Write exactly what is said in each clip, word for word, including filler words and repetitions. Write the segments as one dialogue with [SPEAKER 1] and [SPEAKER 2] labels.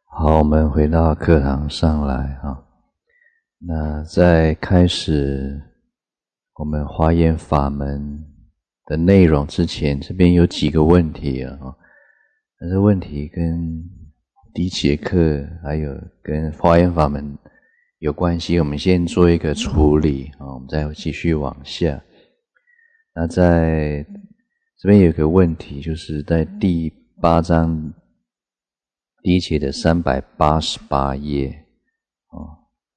[SPEAKER 1] 好，我们回到课堂上来哈。那在开始我们华严法门的内容之前，这边有几个问题啊。那这问题跟第一节课还有跟华严法门有关系，我们先做一个处理啊，我们再继续往下。那在这边有一个问题，就是在第八章第一节的三百八十八页哦。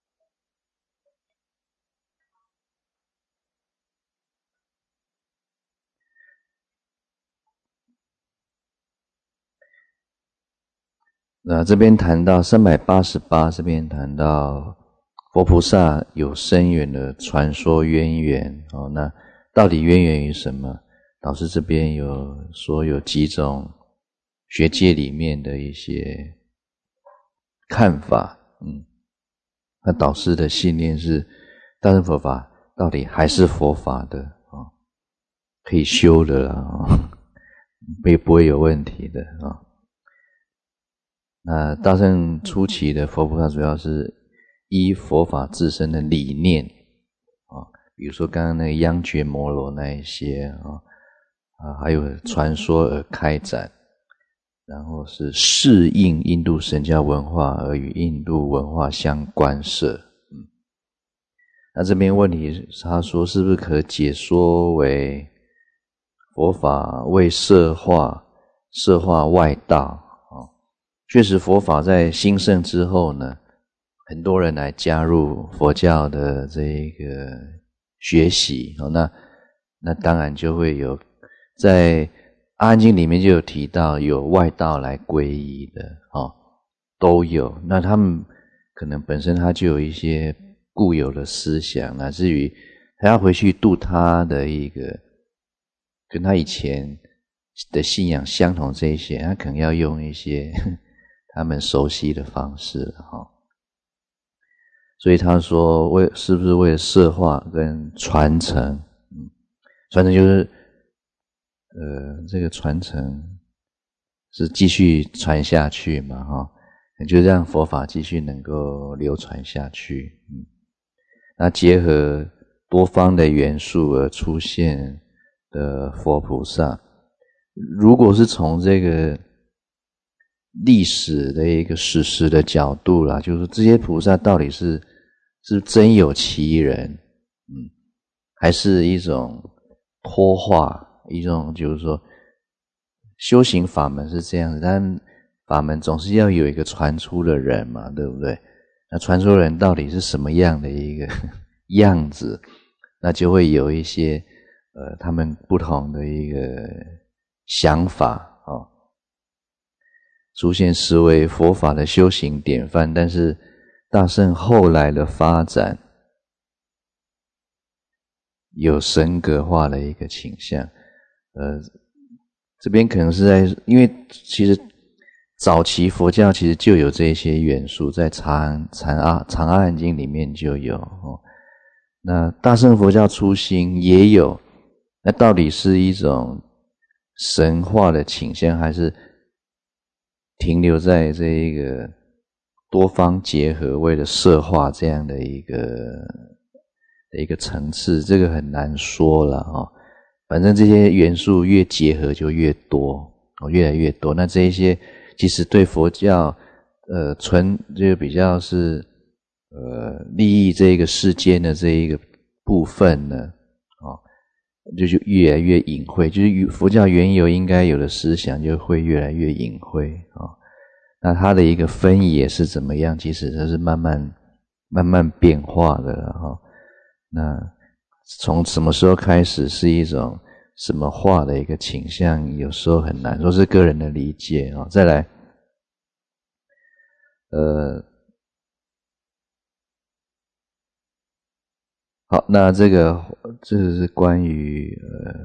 [SPEAKER 1] 那这边谈到三百八十八，这边谈到佛菩萨有深远的传说渊源哦。那到底渊源于什么？导师这边有说有几种学界里面的一些看法，嗯，那导师的信念是，大乘佛法到底还是佛法的啊、哦，可以修的啦，哦，也不会有问题的啊。哦，那大乘初期的佛菩萨主要是依佛法自身的理念啊，比如说刚刚那个央觉摩罗那一些啊，啊，还有传说而开展，然后是适应印度神教文化而与印度文化相关涉。嗯，那这边问题他说是不是可解说为佛法为摄化摄化外道？确实佛法在兴盛之后呢，很多人来加入佛教的这个学习，那那当然就会有在阿含经里面就有提到有外道来皈依的哦，都有。那他们可能本身他就有一些固有的思想，乃至于他要回去度他的一个跟他以前的信仰相同这一些，他可能要用一些他们熟悉的方式哈。所以他说为是不是为了摄化跟传承？嗯，传承就是呃这个传承是继续传下去嘛哈，就让佛法继续能够流传下去。嗯，那结合多方的元素而出现的佛菩萨，如果是从这个历史的一个史实的角度啦，就是这些菩萨到底是是真有其人，嗯，还是一种托化，一种就是说修行法门是这样子，但法门总是要有一个传出的人嘛，对不对？那传出的人到底是什么样的一个样子，那就会有一些呃他们不同的一个想法哦，出现实为佛法的修行典范。但是大乘后来的发展有神格化的一个倾向，呃，这边可能是在，因为其实早期佛教其实就有这些元素，在长长阿长阿含经里面就有哦。那大乘佛教初兴也有，那到底是一种神化的倾向，还是停留在这一个多方结合为了摄化这样的一个的一个层次？这个很难说了哦。反正这些元素越结合就越多哦，越来越多。那这一些其实对佛教呃纯就比较是呃利益这个世间的这一个部分呢，哦，就就越来越隐晦，就是佛教原有应该有的思想就会越来越隐晦啊。哦，那它的一个分野是怎么样？其实它是慢慢慢慢变化的哈，哦。那从什么时候开始是一种什么化的一个倾向，有时候很难说，是个人的理解啊。哦，再来，呃，好，那这个这个是关于呃，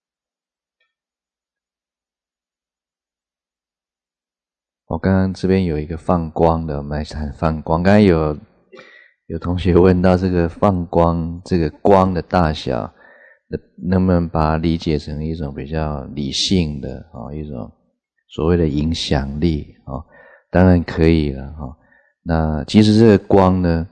[SPEAKER 1] 我刚刚这边有一个放光的，我们来谈放光。刚才有有同学问到这个放光，这个光的大小，能不能把它理解成一种比较理性的啊，一种所谓的影响力啊？ 当然可以了哈。那其实这个光呢，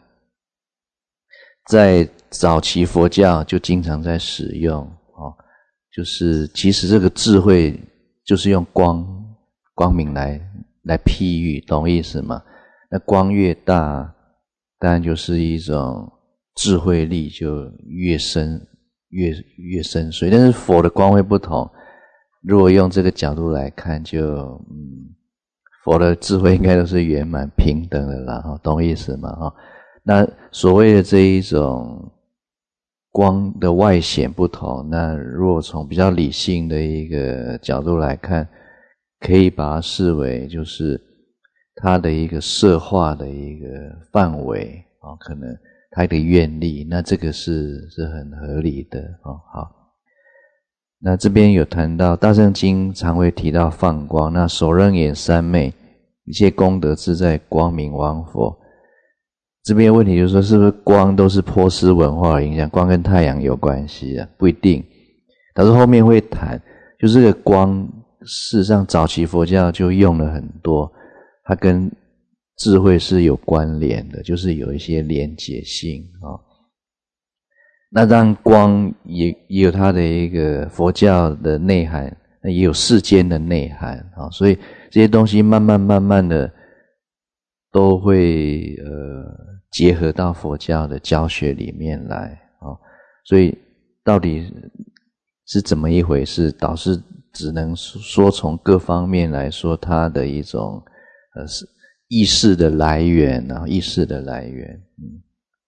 [SPEAKER 1] 在早期佛教就经常在使用哦，就是其实这个智慧就是用光光明来来譬喻，懂意思吗？那光越大，当然就是一种智慧力就越深越越深邃，但是佛的光会不同。如果用这个角度来看，就嗯，佛的智慧应该都是圆满平等的啦，哈，懂意思吗？哈，那所谓的这一种光的外显不同，那如果从比较理性的一个角度来看，可以把它视为就是它的一个摄化的一个范围啊，可能它的愿力，那这个是是很合理的哦。好，那这边有谈到大乘经常会提到放光，那首楞严三昧，一切功德自在光明王佛。这边问题就是说，是不是光都是波斯文化的影响？光跟太阳有关系啊？不一定。但是后面会谈，就这个光，事实上早期佛教就用了很多，它跟智慧是有关联的，就是有一些连结性啊、哦。那当然光也也有它的一个佛教的内涵，也有世间的内涵啊、哦，所以这些东西慢慢慢慢的都会呃结合到佛教的教学里面来啊、哦，所以到底是怎么一回事？导师只能说从各方面来说，它的一种呃意识的来源，然后意识的来源，嗯。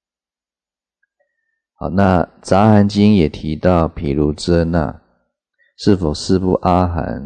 [SPEAKER 1] 好，那杂含经也提到毗卢遮那，是否四部阿含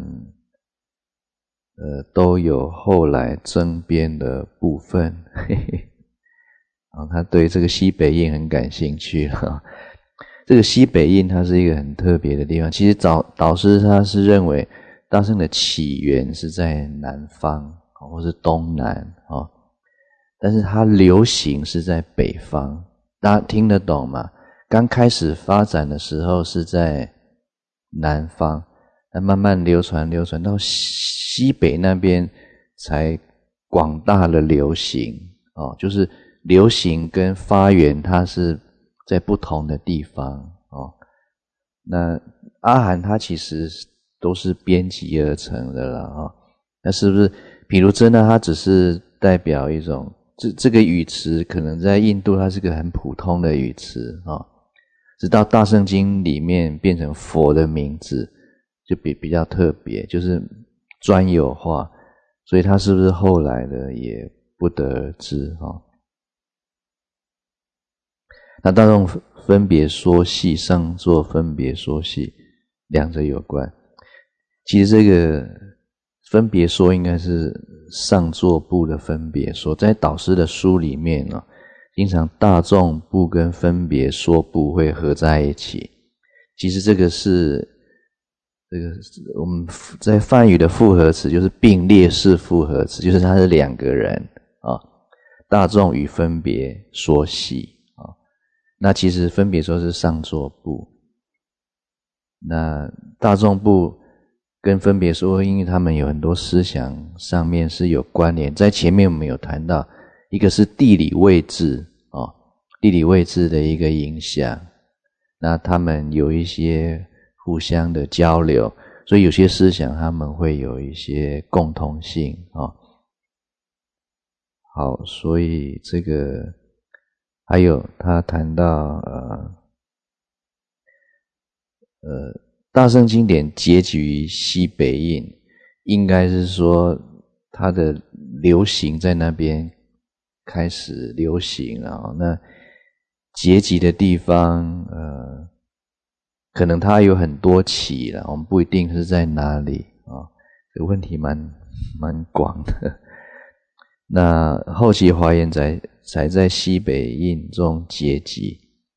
[SPEAKER 1] 呃都有后来争辩的部分？嘿嘿，啊，他对这个西北印很感兴趣了。这个西北印它是一个很特别的地方，其实导导师他是认为大乘的起源是在南方或是东南啊，但是它流行是在北方，大家听得懂吗？刚开始发展的时候是在南方，那慢慢流传流传到西北那边才广大的流行哦，就是流行跟发源它是在不同的地方哦。那阿含它其实都是编辑而成的啦哦，那是不是毗卢遮那它只是代表一种这这个语词可能在印度它是个很普通的语词哦，直到大乘经里面变成佛的名字就比比较特别，就是专有化，所以它是不是后来的也不得而知哦。那大众分别说系，上座分别说系，两者有关。其实这个分别说应该是上座部的分别说，在导师的书里面哦，经常大众部跟分别说部会合在一起。其实这个是这个我们在梵语的复合词就是并列式复合词，就是它是两个人啊，大众与分别说系啊。那其实分别说是上座部，那大众部跟分别说，因为他们有很多思想上面是有关联，在前面我们有谈到，一个是地理位置哦，地理位置的一个影响，那他们有一些互相的交流，所以有些思想他们会有一些共同性哦。好，所以这个还有他谈到呃呃大乘经典结集于西北印，应该是说它的流行在那边开始流行了，那结集的地方呃可能它有很多期了，我们不一定是在哪里啊、哦，这个问题蛮蛮广的。那后期华严才才在西北印中结集。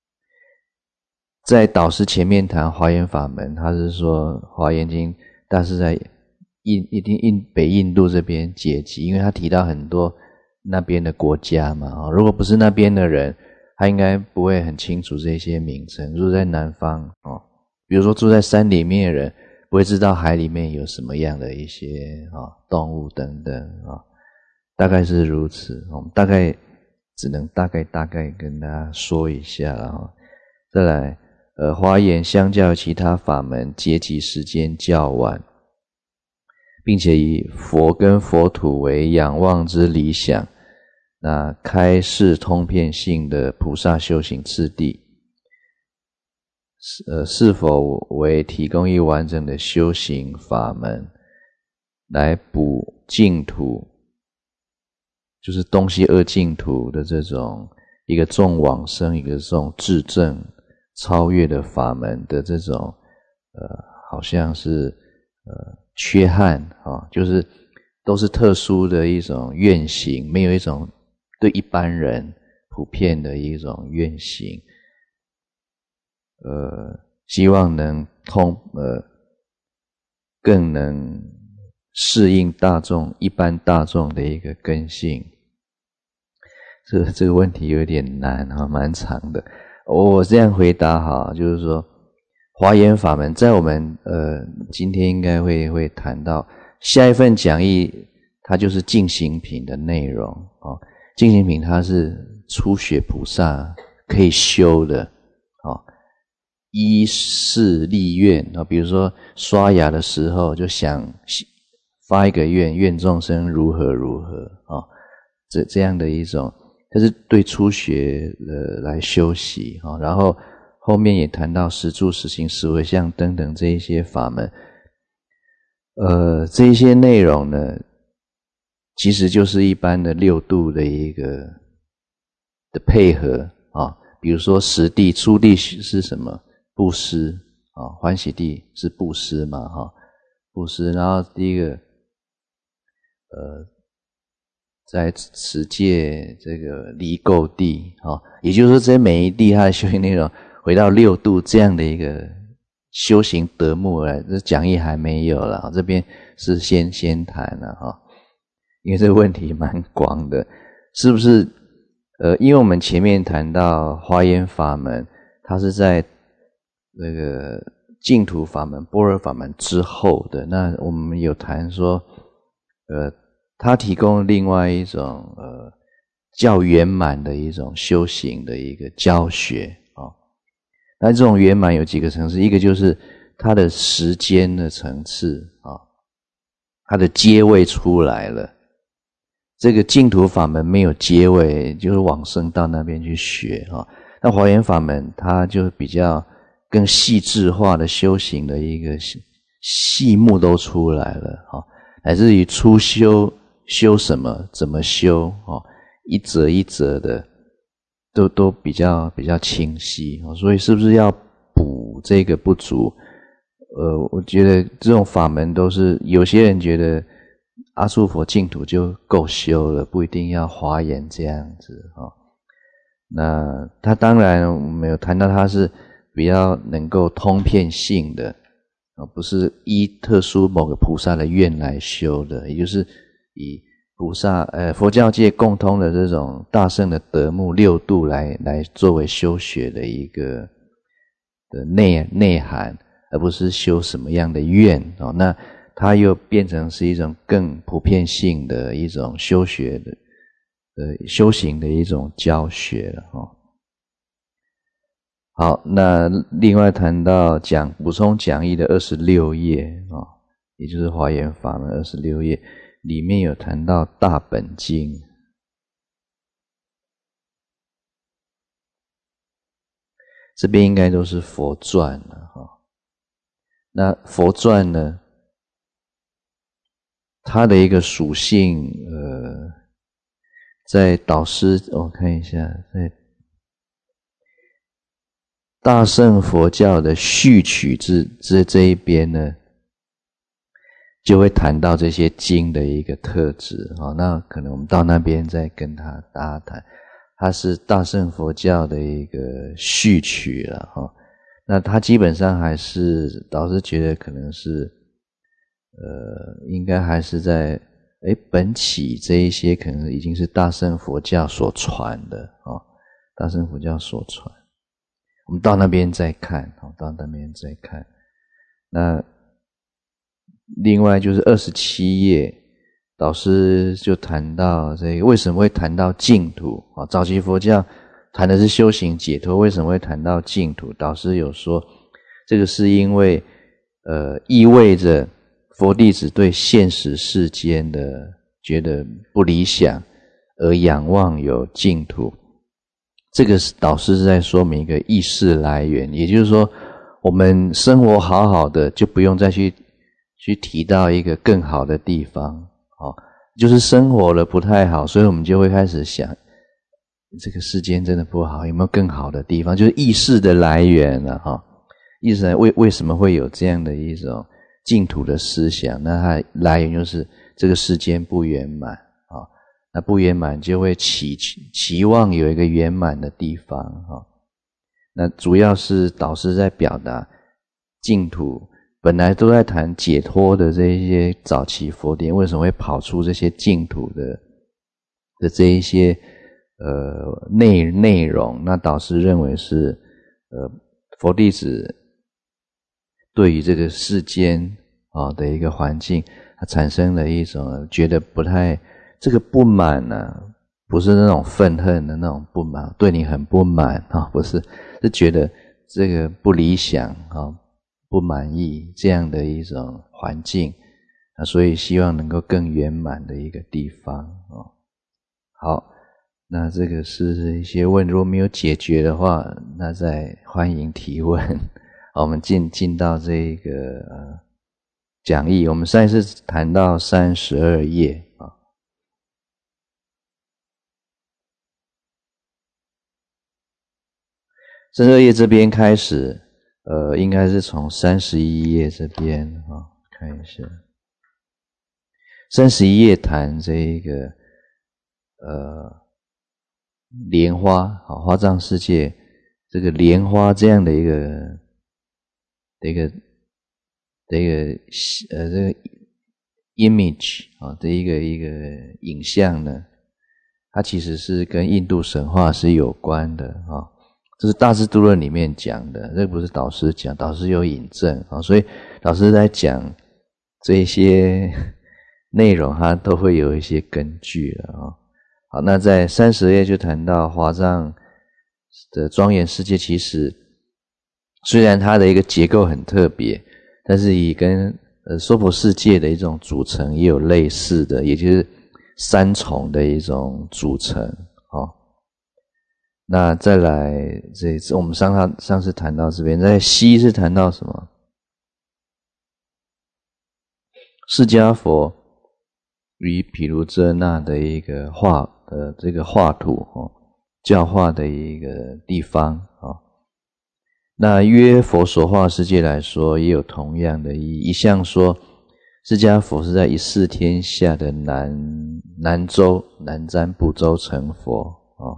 [SPEAKER 1] 在导师前面谈华严法门，他是说华严经大师在印一定印北印度这边结集，因为他提到很多那边的国家嘛，如果不是那边的人，他应该不会很清楚这些名称。住在南方哦，比如说住在山里面的人，不会知道海里面有什么样的一些啊、哦、动物等等啊、哦。 大概是如此，我们大概只能大概大概跟大家说一下了哈。再来，呃，华严相较于其他法门，结集时间较晚，并且以佛跟佛土为仰望之理想，那开示通遍性的菩萨修行次第，呃，是否为提供一完整的修行法门，来补净土，就是东西二净土的这种一个重往生，一个这种至正超越的法门的这种呃，好像是呃缺憾啊，就是都是特殊的一种愿行，没有一种对一般人普遍的一种愿行，呃，希望能通呃更能适应大众一般大众的一个根性。这这个问题有点难啊，蛮长的。我这样回答哈，就是说华严法门在我们呃今天应该会会谈到下一份讲义，它就是净行品的内容哦。净行品它是初学菩萨可以修的哦，依誓立愿啊，比如说刷牙的时候就想发一个愿，愿众生如何如何啊，这这样的一种。这是对初学呃来修习啊，然后后面也谈到十住、十行、十回向等等这一些法门，呃，这一些内容呢，其实就是一般的六度的一个的配合啊。比如说十地，初地是什么？布施啊，欢喜地是布施嘛哈，布施。然后第一个，呃。在持戒这个离垢地啊，也就是说这每一地它的修行内容回到六度这样的一个修行德目来，这讲义还没有了，这边是先先谈了哈，因为这个问题蛮广的，是不是？呃，因为我们前面谈到华严法门，它是在那个净土法门、般若法门之后的，那我们有谈说，呃。它提供另外一种呃较圆满的一种修行的一个教学啊、哦。那这种圆满有几个层次，一个就是它的时间的层次啊、哦，它的阶位出来了。这个净土法门没有阶位，就是往生到那边去学啊、哦。那华严法门它就比较更细致化的修行的一个细目都出来了啊、哦，乃至于初修。修什么？怎么修？哦，一则一则的，都都比较比较清晰哦。所以是不是要补这个不足？呃，我觉得这种法门都是有些人觉得阿处佛净土就够修了，不一定要华严这样子哦。那他当然我们有谈到他是比较能够通遍性的哦，不是依特殊某个菩萨的愿来修的，也就是。以菩萨呃佛教界共通的这种大圣的德目六度来来作为修学的一个的内内涵，而不是修什么样的愿哦。那它又变成是一种更普遍性的一种修学的呃修行的一种教学了哦。好，那另外谈到讲补充讲义的二十六页哦，也就是华严法门二十六页。里面有谈到大本经，这边应该都是佛传了哈。那佛传呢，它的一个属性，呃，在导师我看一下，在大乘佛教的序曲之之这一边呢。就会谈到这些经的一个特质啊，那可能我们到那边再跟他大家谈。它是大乘佛教的一个序曲了哈，那它基本上还是导师觉得可能是呃，应该还是在诶本起这一些可能已经是大乘佛教所传的啊，大乘佛教所传。我们到那边再看，到那边再看。那另外就是二十七页导师就谈到这个为什么会谈到净土啊？早期佛教谈的是修行解脱，为什么会谈到净土？导师有说，这个是因为呃意味着佛弟子对现实世间的觉得不理想，而仰望有净土。这个导师是在说明一个意识来源，也就是说，我们生活好好的，就不用再去去提到一个更好的地方，哦，就是生活了不太好，所以我们就会开始想，这个世间真的不好，有没有更好的地方？就是意识的来源了，哈、哦，意识来为为什么会有这样的一种净土的思想？那它来源就是这个世间不圆满啊、哦，那不圆满就会期期望有一个圆满的地方哈、哦。那主要是导师在表达净土。本来都在谈解脱的这一些早期佛典，为什么会跑出这些净土的的这一些呃内内容？那导师认为是呃佛弟子对于这个世间啊的一个环境，它产生了一种觉得不太这个不满啊，不是那种愤恨的那种不满，对你很不满啊，不是，是觉得这个不理想啊。不满意这样的一种环境，啊，所以希望能够更圆满的一个地方哦。好，那这个是一些问，如果没有解决的话，那再欢迎提问。好，我们进进到这个呃讲义，我们上一次谈到三十二页啊。三十二页这边开始。呃，应该是从三十一页这边啊、哦，看一下。三十一页谈这一个呃莲花，好，花藏世界这个莲花这样的一个的一个的一个呃这个 image 啊、哦、的一个一个影像呢，它其实是跟印度神话是有关的啊。哦，这是大智度论里面讲的，这不是导师讲，导师有引证啊，所以导师在讲这些内容，它都会有一些根据了啊。好，那在三十页就谈到华藏的庄严世界，其实虽然它的一个结构很特别，但是以跟呃娑婆世界的一种组成也有类似的，也就是三重的一种组成啊。那再来这一次我们上上上次谈到这边，在西是谈到什么？释迦佛与毗卢遮那的一个画的这个画图哦，教化的一个地方哦。那约佛所化世界来说，也有同样的意义。一向说释迦佛是在一世天下的南南州南瞻部洲成佛哦。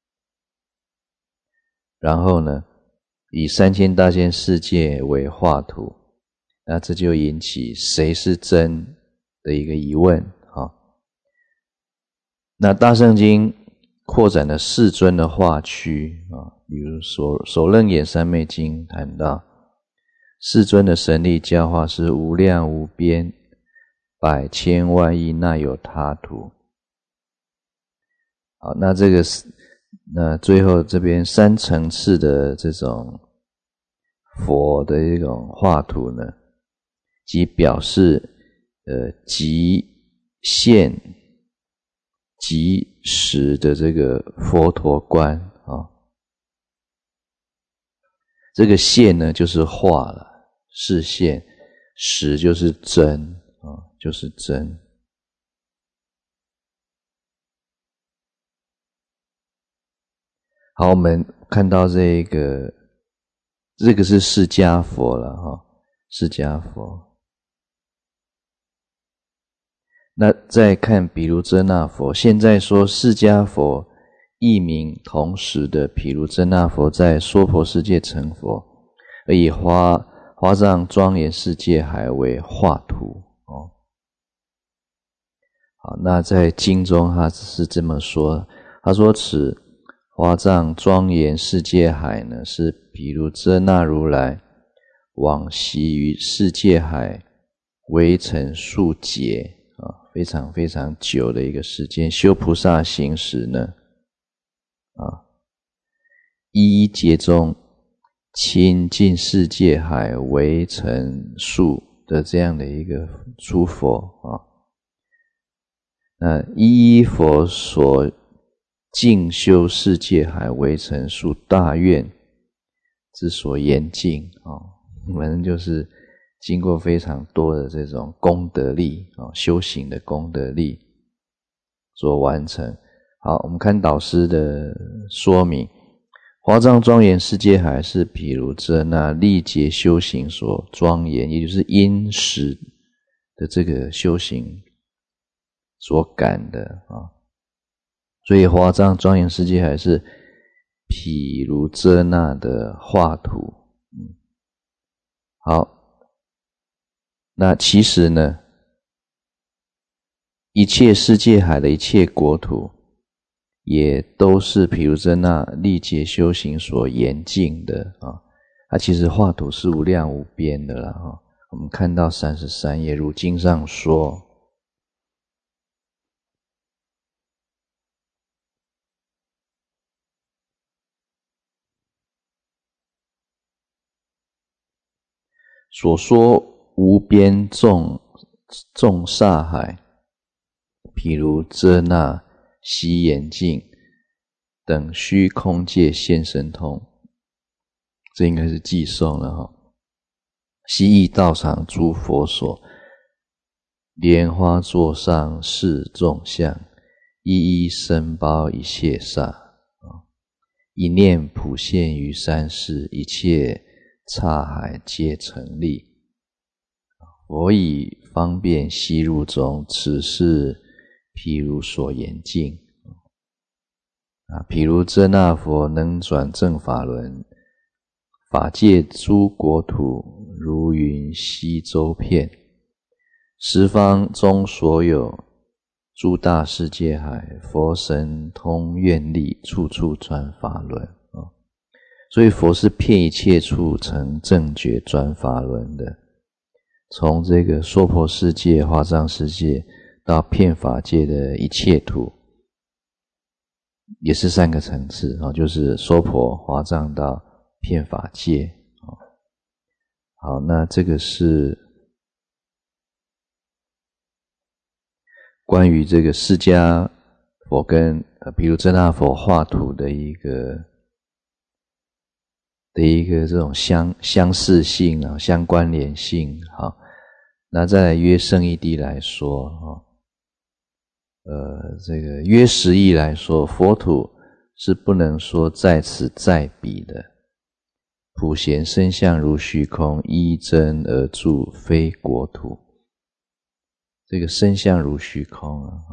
[SPEAKER 1] 然后呢，以三千大千世界为画图，那这就引起谁是真的一个疑问啊。那大圣经扩展了世尊的画区啊，比如首首楞严三昧经谈到世尊的神力教化是无量无边，百千万亿那有他图。好，那这个是那最后这边三层次的这种佛的一种画图呢，即表示呃极现极实的这个佛陀观啊、哦。这个现呢就是化了，是现；实就是真啊、哦，就是真。好，我们看到这个，这个是释迦佛了哈，释迦佛。那再看毗卢遮那佛，现在说释迦佛一名同时的毗卢遮那佛在娑婆世界成佛，而以华华藏庄严世界海为画图哦。好，那在经中他是这么说，他说此华藏庄严世界海呢，是毗卢遮那如来往昔于世界海围成数劫啊， 非常非常久的一个时间。修菩萨行时呢，啊，一一劫中亲近世界海为成数的这样的一个诸佛啊，那一一佛所净修世界海为成数大愿之所严净啊，反正就是经过非常多的这种功德力啊，修行的功德力所完成。好，我们看导师的说明，华藏庄严世界海是毗卢遮那历劫修行所庄严，也就是因时的这个修行所感的啊，所以华藏庄严世界海是毗卢遮那的画图。嗯，好，那其实呢，一切世界海的一切国土也都是毗卢遮那历劫修行所严净的啊。它其实画图是无量无边的啦啊。我们看到三十三页，如经上说，所说无边众众刹海，毗卢遮那悉严净，等虚空界现神通，这应该是寄颂了哈。悉诣道场诸佛所，莲花座上示众相，一一生包一切刹，一念普现于三世，一切刹海皆成立。佛以方便悉入中，此是毗卢所严净。啊，毗卢遮那佛能转正法轮，法界诸国土如云悉周遍，十方中所有诸大世界海，佛神通愿力，处处转法轮啊。所以佛是遍一切处成正觉转法轮的，从这个娑婆世界、华藏世界到遍法界的一切土，也是三个层次啊，就是娑婆、华藏到遍法界啊。好，那这个是关于这个释迦佛跟呃毗卢遮那佛画图的一个的一个这种相相似性啊，相关联性。好，那再来约圣义谛来说啊，呃，这个约实义来说，佛土是不能说在此在彼的，普贤身相如虚空，依真而住，非国土。这个身相如虚空啊，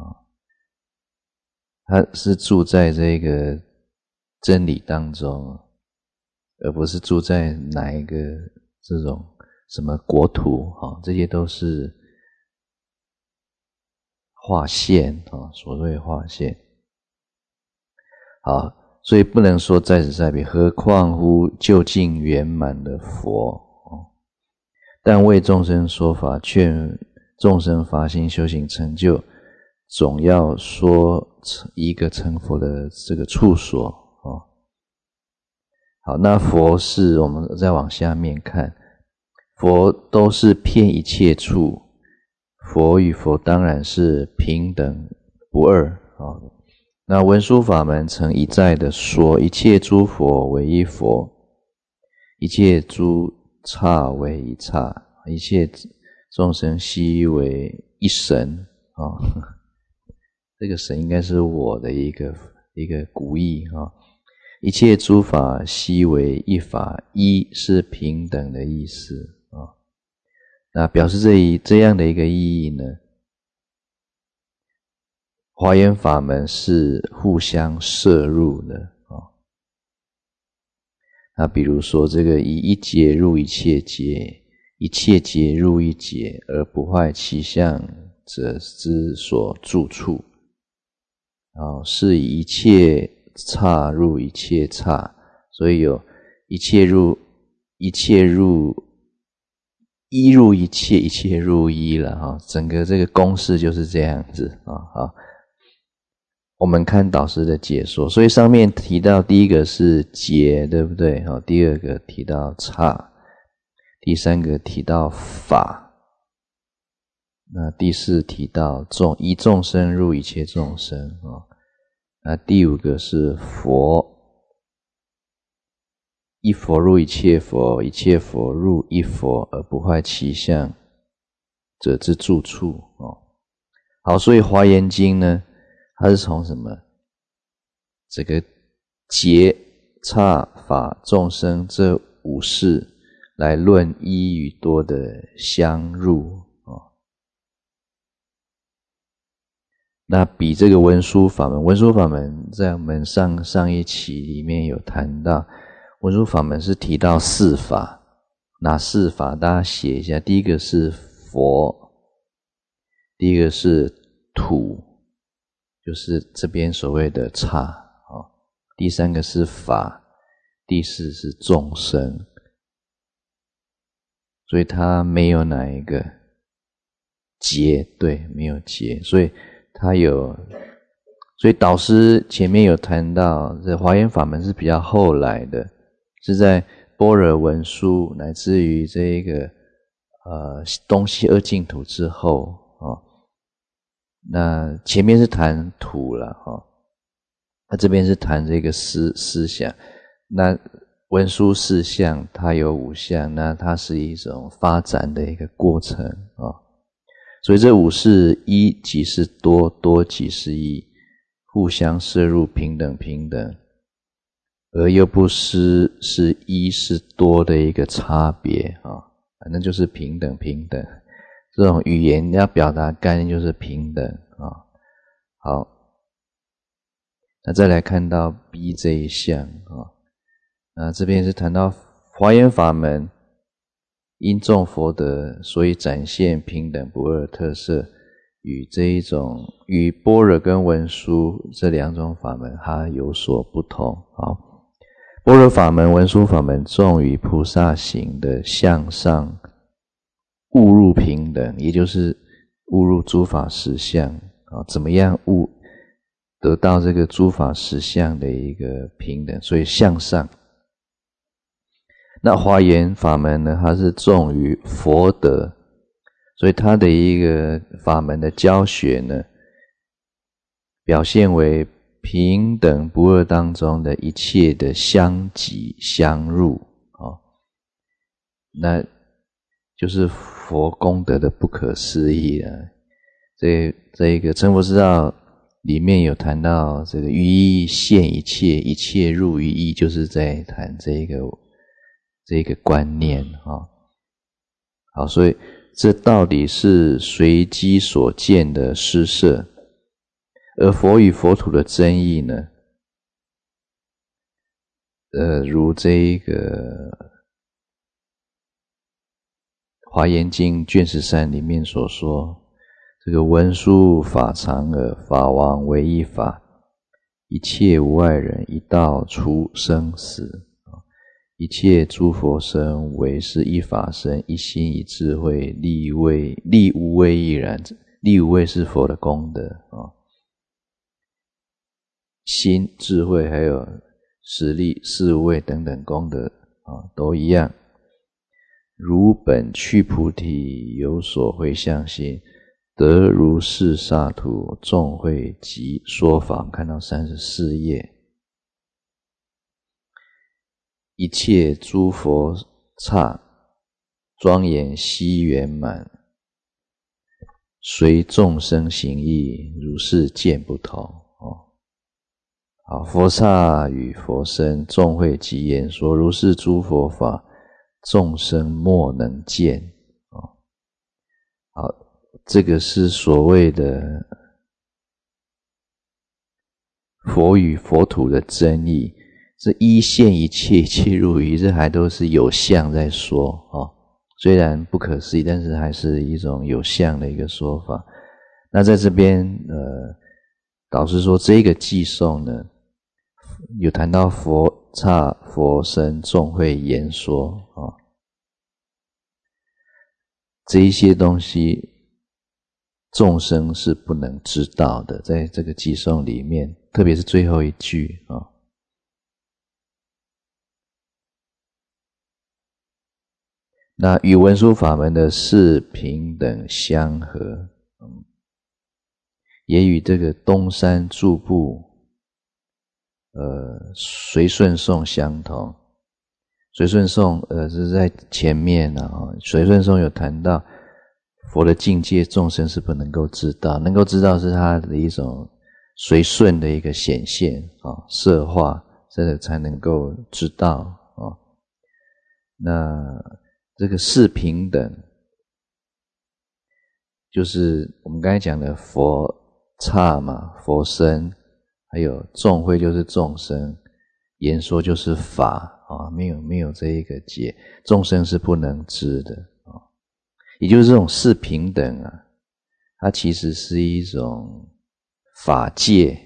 [SPEAKER 1] 它是住在这个真理当中，而不是住在哪一个这种什么国土啊，这些都是划线啊，所谓划线。好，所以不能说在此在彼，何况乎究竟圆满的佛。但为众生说法，劝众生发心修行成就，总要说一个成佛的这个处所。好，那佛是，我们再往下面看，佛都是遍一切处，佛与佛当然是平等不二啊。那文殊法门曾一再的说，一切诸佛为一佛，一切诸刹为一刹，一切众生悉为一神啊。这个神应该是我的一个一个古义啊。一切诸法悉为一法，一是平等的意思啊。那表示这一这样的一个意义呢，华严法门是互相摄入的啊。那比如说这个以一劫入一切劫，一切劫入一劫，而不坏其相者之所住处啊，是以一切刹入一切刹，所以有一切入一切入一入一切，一切入一了哈，整个这个公式就是这样子啊。好，我们看导师的解说，所以上面提到第一个是结，对不对？好，第二个提到刹，第三个提到法，那第四提到众，一众生入一切众生啊。那第五个是佛，一佛入一切佛，一切佛入一佛，而不坏其相者之住处哦。好，所以华严经呢，它是从什么？这个结、刹、法、众生这五事来论一与多的相入哦。那比这个文殊法门，文殊法门在我们上上一期里面有谈到。文殊法门是提到四法，哪四法？大家写一下。第一个是佛，第一个是土，就是这边所谓的刹啊。第三个是法，第四是众生。所以它没有哪一个结，对，没有结，所以它有。所以导师前面有谈到，这华严法门是比较后来的。是在般若文殊乃至于这个呃东西二净土之后哦，那前面是谈土了哦，那这边是谈这个思思想。那文殊四相它有五相，那它是一种发展的一个过程哦。所以这五是一即是多，多即是一，互相摄入，平等平等。而又不失是一是多的一个差别啊，反正就是平等平等。这种语言要表达概念就是平等啊。好，那再来看到 B 这一项啊，那这边是谈到华严法门因众佛德，所以展现平等不二特色，与这一种与般若跟文殊这两种法门它有所不同。好。般若法门、文殊法门重于菩萨行的向上悟入平等，也就是悟入诸法实相啊。怎么样悟得到这个诸法实相的一个平等？所以向上。那华严法门呢，它是重于佛德，所以它的一个法门的教学呢，表现为平等不二当中的一切的相即相入哦，那就是佛功德的不可思议啊。这这一个成佛之道里面有谈到这个于一现一切，一切入于一，就是在谈这个这个观念啊。好，所以这到底是随机所见的施设。而佛与佛土的争议呢，呃，如这一个华严经卷十三里面所说，这个文殊法常耳，法王唯一法，一切无碍人，一道除生死，一切诸佛身唯是一法身，一心一智慧，力位力无畏亦然。力无畏是佛的功德啊。心、智慧还有实力、四无畏等等功德啊，都一样。如本去菩提，有所回向心，得如是刹土，众会即说法。看到三十四页，一切诸佛刹庄严悉圆满，随众生行义，如是见不同。好，佛刹与佛身，众会即言说，如是诸佛法，众生莫能见。好，这个是所谓的佛与佛土的争议。这一现一切，一切入于，这还都是有相在说哦。虽然不可思议，但是还是一种有相的一个说法。那在这边，呃，导师说这个偈颂呢，有谈到佛刹、佛身、众会言说啊。 这一些东西众生是不能知道的，在这个偈颂里面，特别是最后一句啊。那与文殊法门的事平等相合，嗯，也与这个东山住部呃随顺颂相同。随顺颂呃是在前面啊，随顺颂有谈到佛的境界众生是不能够知道，能够知道是他的一种随顺的一个显现啊，色化这个才能够知道啊。那这个事平等，就是我们刚才讲的佛刹嘛，佛身，还有众会就是众生，言说就是法啊，没有没有这一个界，众生是不能知的啊。也就是这种事平等啊，它其实是一种法界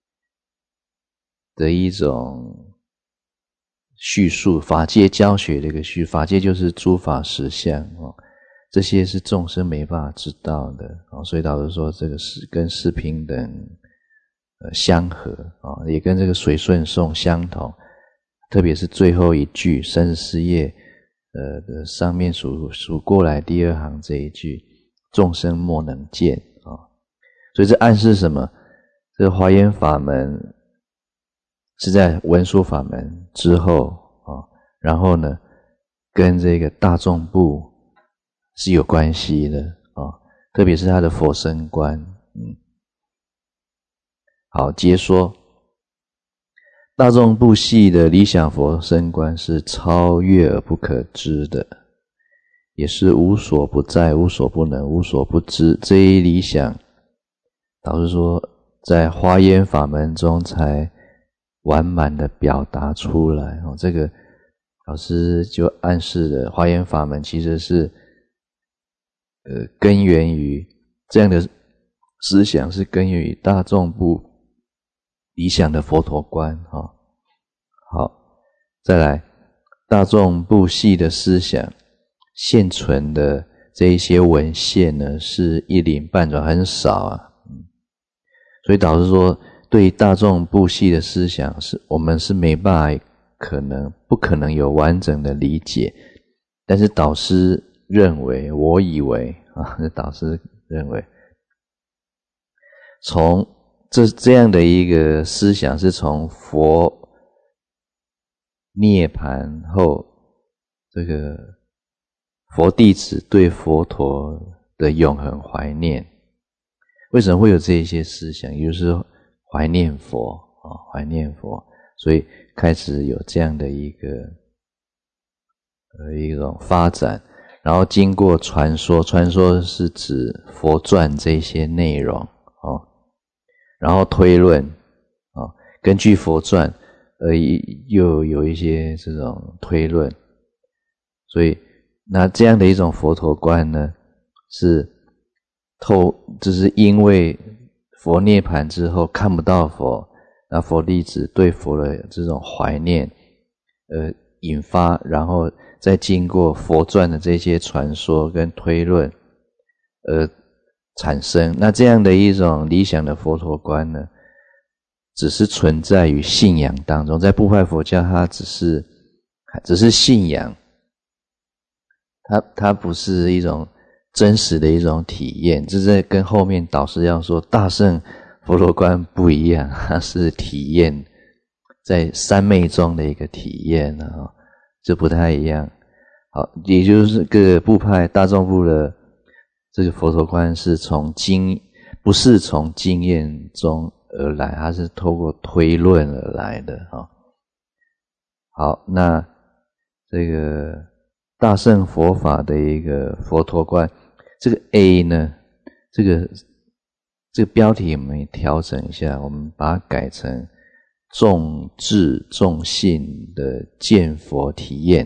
[SPEAKER 1] 的一种叙述，法界教学的一个叙述，法界就是诸法实相哦，这些是众生没办法知道的哦，所以导致说这个是跟事平等呃相合啊、哦，也跟这个随顺颂相同，特别是最后一句生死事业呃的上面数数过来第二行这一句，众生莫能见啊、哦，所以这暗示什么？这个华严法门是在文殊法门之后啊，然后呢，跟这个大众部是有关系的啊，特别是他的佛身观。嗯，好，接说大众部系的理想佛身观是超越而不可知的，也是无所不在、无所不能、无所不知。这一理想，导致说在华严法门中才完满的表达出来哦，这个老师就暗示了华严法门其实是呃根源于这样的思想，是根源于大众部理想的佛陀观哈、哦。好，再来大众部系的思想现存的这一些文献呢，是一鳞半爪，很少啊，嗯，所以导致说对于大众部系的思想是我们是没办法可能不可能有完整的理解，但是导师认为我以为啊，导师认为从这这样的一个思想是从佛涅槃后这个佛弟子对佛陀的永恒怀念，为什么会有这些思想？也就是怀念佛啊，怀念佛，所以开始有这样的一个呃一种发展，然后经过传说，传说是指佛传这些内容哦，然后推论啊，根据佛传而又有一些这种推论，所以那这样的一种佛陀观呢，是透，就是因为佛涅槃之后看不到佛，那佛弟子对佛的这种怀念呃引发，然后再经过佛传的这些传说跟推论而产生，那这样的一种理想的佛陀观呢，只是存在于信仰当中，在部派佛教它只是只是信仰，它它不是一种真实的一种体验，这是跟后面导师要说大乘佛陀观不一样，它是体验，在三昧中的一个体验啊，这不太一样。好，也就是各部派大众部的这个佛陀观是从经，不是从经验中而来，它是透过推论而来的啊。好，那这个大乘佛法的一个佛陀观，这个 A 呢，这个这个标题我们调整一下，我们把它改成众智众信的见佛体验。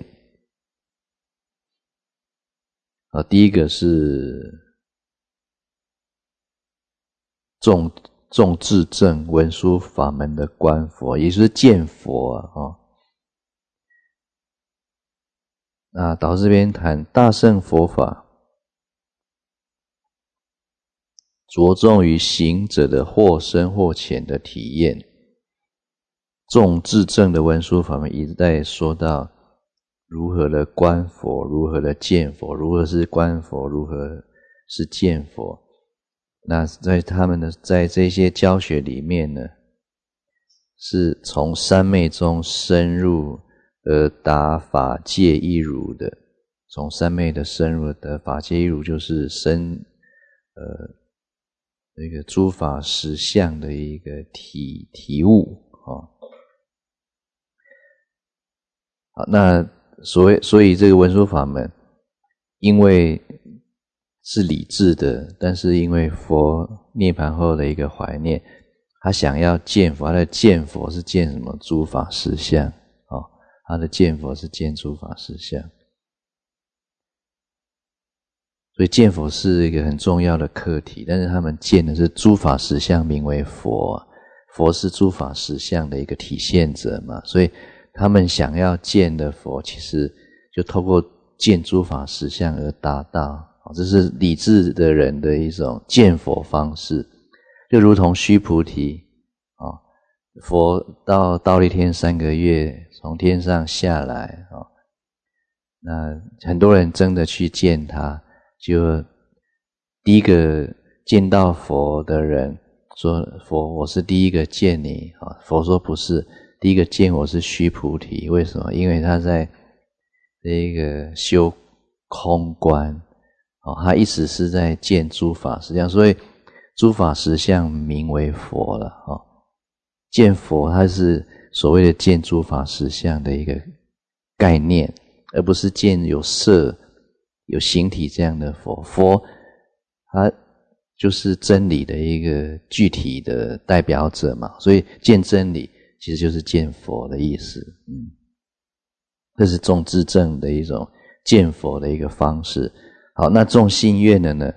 [SPEAKER 1] 好，第一个是众众智正文殊法门的观佛，也就是见佛啊。哦，那导师这边谈大乘佛法着重于行者的或深或浅的体验。重自证的文殊法门一直在说到如何的观佛，如何的见佛，如何是观佛，如何是见佛。那在他们的在这些教学里面呢，是从三昧中深入而达法界一如的，从三昧的深入的法界一如，就是深呃那个诸法实相的一个体体悟啊。好，那所谓所以这个文殊法门，因为是理智的，但是因为佛涅槃后的一个怀念，他想要见佛，他的见佛是见什么？诸法实相哦，他的见佛是见诸法实相。所以见佛是一个很重要的课题，但是他们见的是诸法实相，名为佛，佛是诸法实相的一个体现者嘛，所以他们想要见的佛，其实就透过见诸法实相而达到，这是理智的人的一种见佛方式。就如同须菩提，佛到忉利天三个月从天上下来，那很多人真的去见他，就第一个见到佛的人说，佛，我是第一个见你。佛说不是，第一个见我是须菩提。为什么？因为他在这个修空观，他一直是在见诸法实相，所以诸法实相名为佛了。见佛它是所谓的见诸法实相的一个概念，而不是见有色有形体这样的佛。佛它就是真理的一个具体的代表者嘛，所以见真理其实就是见佛的意思。嗯，这是重自证的一种见佛的一个方式。好，那重信愿的呢，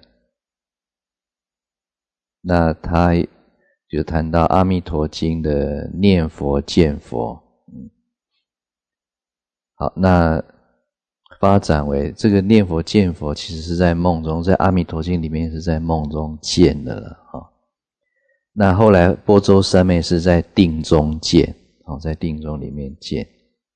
[SPEAKER 1] 那他就谈到阿弥陀经的念佛见佛。嗯，好，那发展为这个念佛见佛其实是在梦中，在阿弥陀经里面是在梦中见的了。那后来般舟三昧是在定中见，在定中里面见。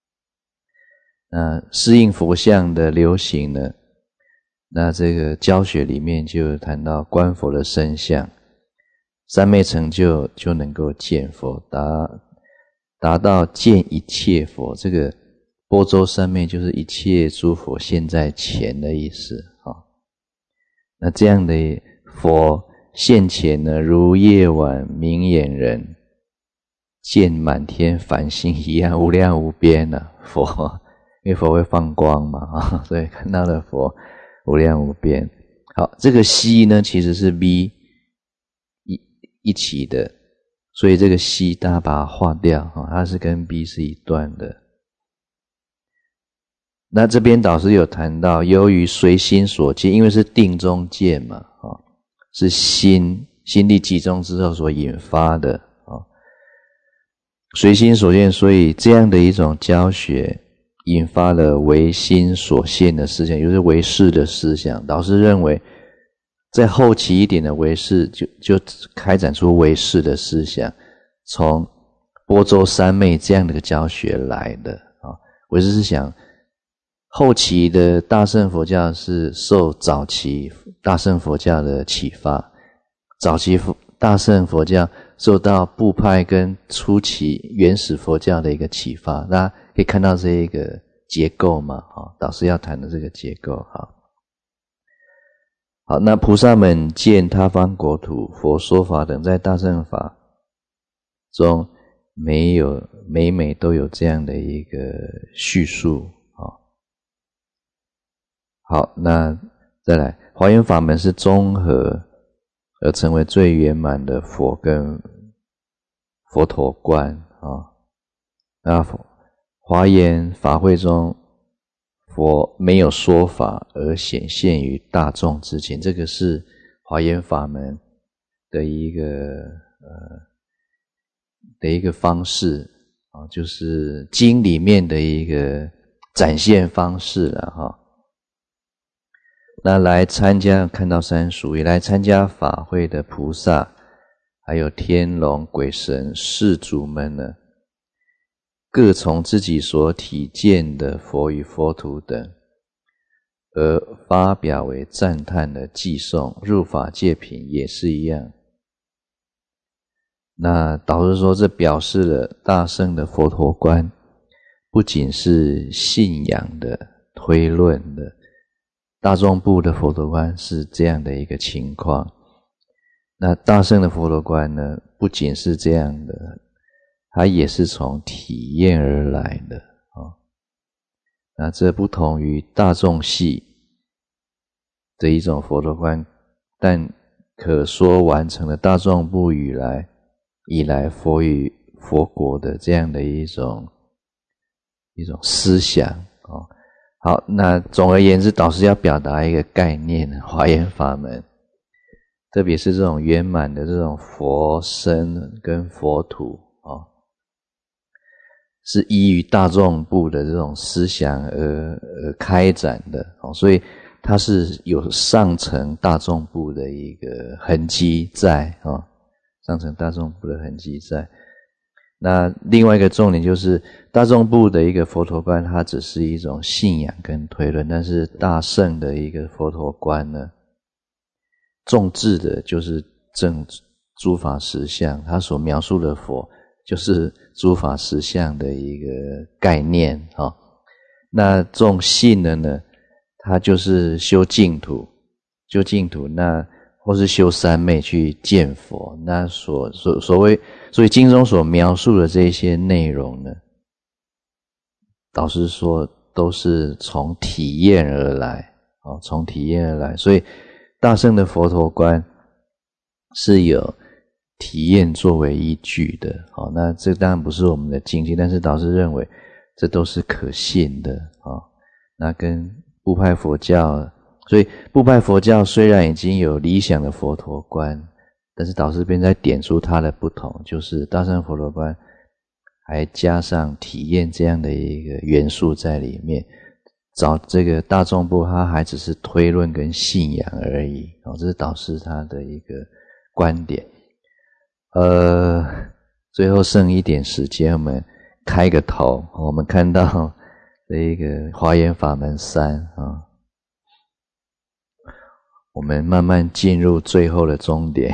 [SPEAKER 1] 那适应佛像的流行呢，那这个教学里面就谈到观佛的身相，三昧成就就能够见佛，达达到见一切佛。这个般舟三昧就是一切诸佛现在前的意思。那这样的佛现前呢，如夜晚明眼人见满天繁星一样，无量无边啊。佛因为佛会放光嘛，所以看到的佛无量无边。好，这个西呢其实是 V 一一起的，所以这个西大家把它划掉，它是跟 B 是一段的。那这边导师有谈到，由于随心所见，因为是定中见嘛，是心心力集中之后所引发的，随心所见，所以这样的一种教学引发了唯心所现的思想，也就是唯识的思想。导师认为在后期一点的唯识就就开展出唯识的思想，从般舟三昧这样的一个教学来的啊。唯识思想后期的大乘佛教是受早期大乘佛教的启发，早期大乘佛教受到部派跟初期原始佛教的一个启发，大家可以看到这一个结构嘛，导师要谈的这个结构。好，好，那菩萨们见他方国土佛说法等，在大乘法中没有每每都有这样的一个叙述。好，那再来，华严法门是综合而成为最圆满的佛跟佛陀观啊。那华严法会中，佛没有说法而显现于大众之前，这个是华严法门的一个呃的一个方式啊，就是经里面的一个展现方式了哈。 那来参加看到三属也来参加法会的菩萨，还有天龙鬼神世祖们呢，各从自己所体见的佛与佛土等，而发表为赞叹的偈颂，入法界品也是一样。那导师说，这表示了大乘的佛陀观不仅是信仰的推论的，大众部的佛陀观是这样的一个情况。那大乘的佛陀观呢，不仅是这样的，它也是从体验而来的啊。那这不同于大众系的一种佛陀观，但可说完成了大众部以来以来佛与佛国的这样的一种一种思想啊。好，那总而言之，导师要表达一个概念，华严法门，特别是这种圆满的这种佛身跟佛土啊，是依于大众部的这种思想而而开展的哦，所以它是有上层大众部的一个痕迹在啊，上层大众部的痕迹在。那另外一个重点就是大众部的一个佛陀观，它只是一种信仰跟推论，但是大乘的一个佛陀观呢，重视的就是正诸法实相，它所描述的佛就是诸法实相的一个概念啊、哦。那重信的呢，它就是修净土，修净土那或是修三昧去见佛，那所所所谓，所以经中所描述的这些内容呢，导师说都是从体验而来，哦，从体验而来，所以大乘的佛陀观是有体验作为依据的，哦，那这当然不是我们的境界，但是导师认为这都是可信的，哦，那跟部派佛教。所以部派佛教虽然已经有理想的佛陀观，但是导师便在点出它的不同，就是大乘佛陀观还加上体验这样的一个元素在里面，找这个大众部它还只是推论跟信仰而已，哦，这是导师他的一个观点。呃，最后剩一点时间，我们开个头，我们看到这一个华严法门三啊。我们慢慢进入最后的终点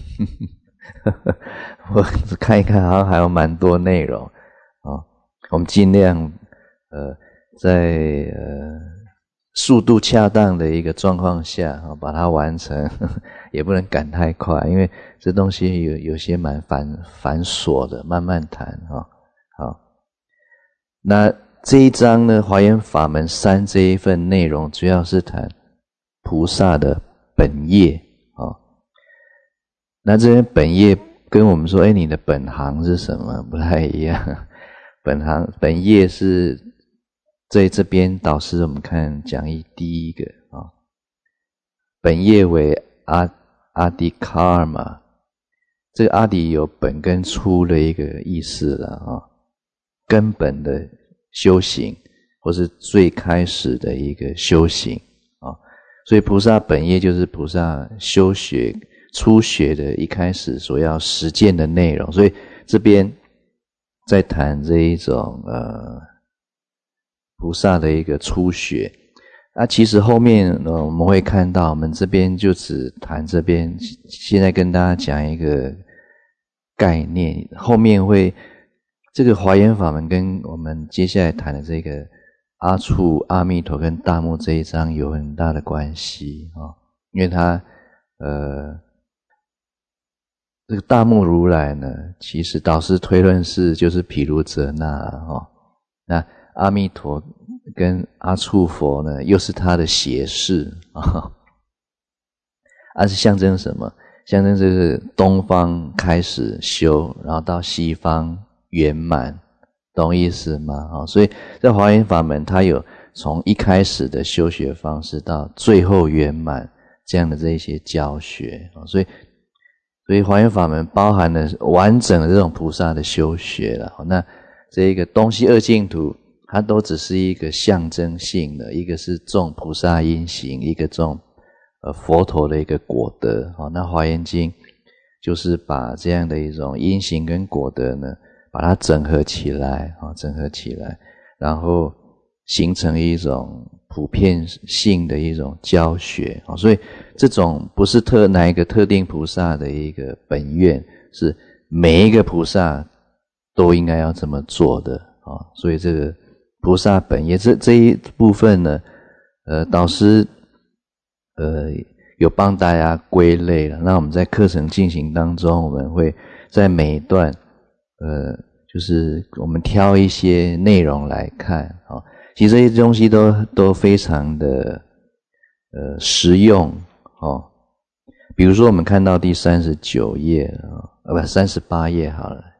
[SPEAKER 1] 我看一看好像还有蛮多内容啊，我们尽量呃在呃速度恰当的一个状况下啊把它完成也不能赶太快，因为这东西有有些蛮繁繁琐的，慢慢谈啊。好，那这一章呢，华严法门三这一份内容主要是谈菩萨的本业啊、哦，那这些本业跟我们说，哎，你的本行是什么？不太一样。本行本业是在这边导师我们看讲义第一个啊、哦，本业为阿阿迪卡尔玛，这个阿迪有本跟初的一个意思了啊、哦，根本的修行或是最开始的一个修行。所以菩萨本业就是菩萨修学初学的一开始所要实践的内容，所以这边在谈这一种呃菩萨的一个初学。那、啊、其实后面呢我们会看到，我们这边就只谈这边，现在跟大家讲一个概念，后面会这个华严法门跟我们接下来谈的这个阿处、阿弥陀跟大目这一章有很大的关系啊、哦，因为他呃，这个大目如来呢，其实导师推论是就是毗卢遮那哦，那阿弥陀跟阿处佛呢，又是他的胁侍啊，啊是象征什么？象征这个东方开始修，然后到西方圆满。懂意思吗？哦，所以在华严法门，它有从一开始的修学方式到最后圆满这样的这一些教学，哦，所以所以华严法门包含了完整的这种菩萨的修学了。那这一个东西二净土它都只是一个象征性的，一个是种菩萨因行，一个种呃佛陀的一个果德。哦，那华严经就是把这样的一种因行跟果德呢，把它整合起来，哦，整合起来，然后形成一种普遍性的一种教学。哦，所以这种不是特哪一个特定菩萨的一个本愿，是每一个菩萨都应该要这么做的。哦，所以这个菩萨本业这这一部分呢，呃，导师呃有帮大家归类了。那我们在课程进行当中，我们会在每一段，呃，就是我们挑一些内容来看。哦，其实这些东西都都非常的呃实用。哦，比如说我们看到第三十九页啊，呃不三十八页好了。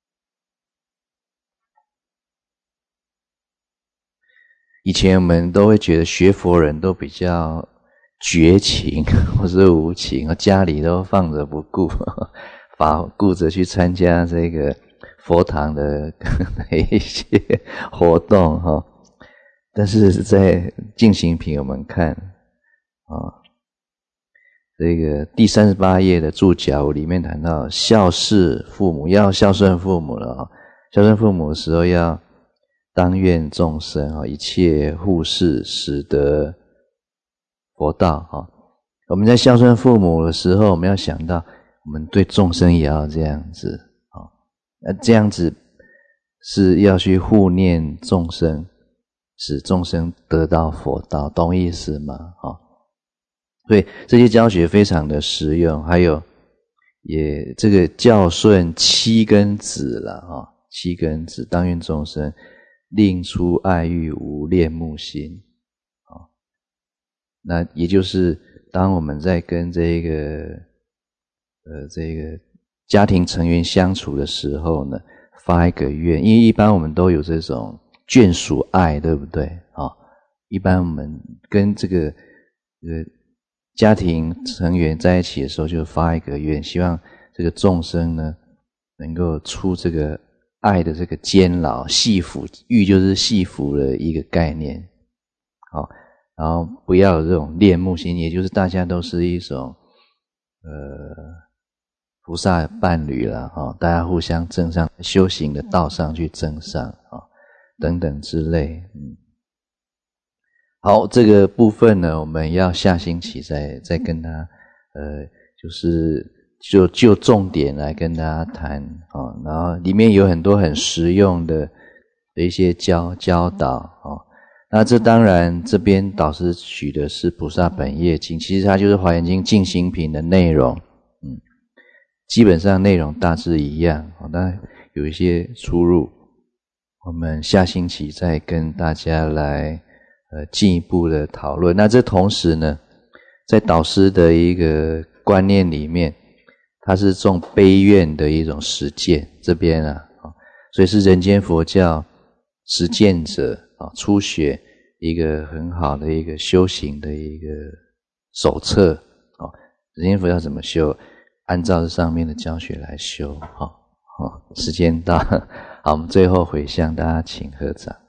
[SPEAKER 1] 以前我们都会觉得学佛人都比较绝情或是无情，家里都放着不顾，法顾着去参加这个佛堂的一些活动哈。但是在进行品我们看啊，这个第三十八页的注脚里面谈到孝事父母，要孝顺父母了啊，孝顺父母的时候要当愿众生一切护事使得佛道。我们在孝顺父母的时候，我们要想到我们对众生也要这样子。那这样子是要去护念众生，使众生得到佛道，懂意思吗？所以这些教学非常的实用。还有也这个教顺七根子了，七根子当愿众生令出爱欲无恋慕心。哦，那也就是当我们在跟这个呃这个家庭成员相处的时候呢，发一个愿，因为一般我们都有这种眷属爱，对不对？哦，一般我们跟这个呃家庭成员在一起的时候，就发一个愿，希望这个众生呢能够出这个爱的这个监牢，系缚，欲就是系缚的一个概念。好，然后不要有这种恋慕心，也就是大家都是一种呃菩萨伴侣啦，哦，大家互相增上修行的道上去增上啊，哦，等等之类。嗯，好，这个部分呢，我们要下星期再再跟他呃，就是就就重点来跟大家谈啊，哦，然后里面有很多很实用的的一些教教导啊，哦。那这当然这边导师取的是菩萨本业经，其实它就是华严经净行品的内容。嗯，基本上内容大致一样，哦，当然有一些出入，我们下星期再跟大家来呃进一步的讨论。那这同时呢，在导师的一个观念里面，它是重悲愿的一种实践，这边啊，所以是人间佛教实践者啊初学一个很好的一个修行的一个手册啊。人间佛教怎么修？按照这上面的教学来修。好，时间到，好，我们最后回向，大家请合掌。